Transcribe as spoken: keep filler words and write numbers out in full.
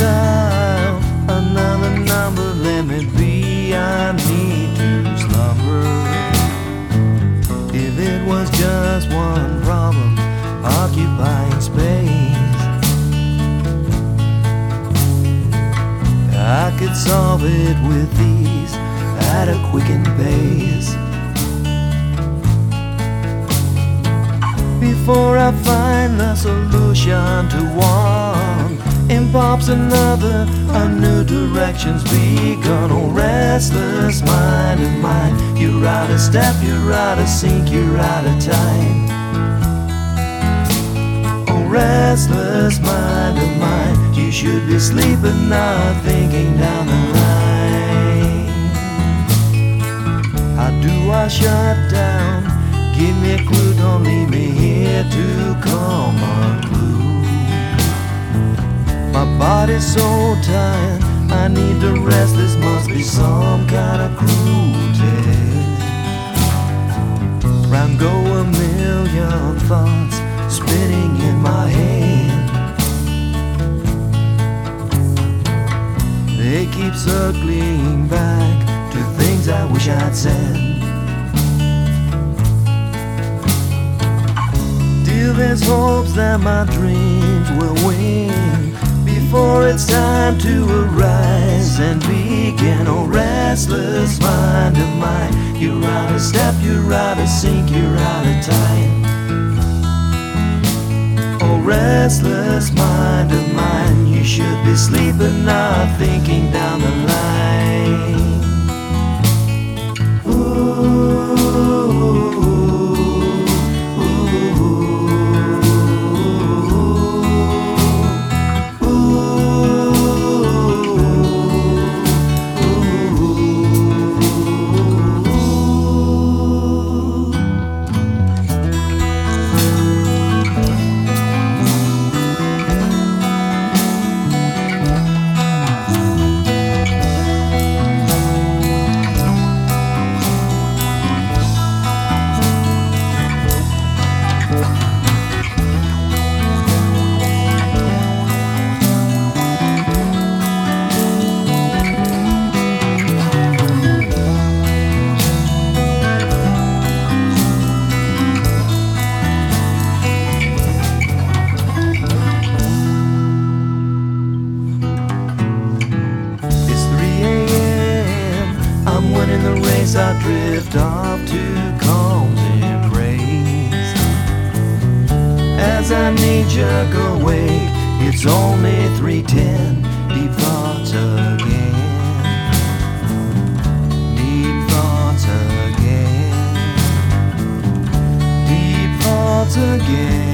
dial another number, let me be, I need to slumber. If it was just one problem occupying space, I could solve it with ease at a quickened pace. Before I find the solution to one, in pops another, a new direction's begun. Oh, restless mind of mine, you're out of step, you're out of sync, you're out of time. Oh, restless mind of mine, you should be sleeping, not thinking down the line. How do I shut down? Give me a clue, don't leave me here to come unglued. My body's so tired, I need to rest, this must be some kind of cruelty. Round go a million thoughts spinning in my head. They keep circling back to things I wish I'd said. Still there's hopes that my dreams will win before it's time to arise and begin. Oh, restless mind of mine, you're out of step, you're out of sync, you're out of time. Oh, restless mind of mine, you should be sleeping, not thinking down the line. Ooh. In the race I drift off to calm's embrace. As I need jug awake, it's only three ten. Deep thoughts again, deep thoughts again, deep thoughts again.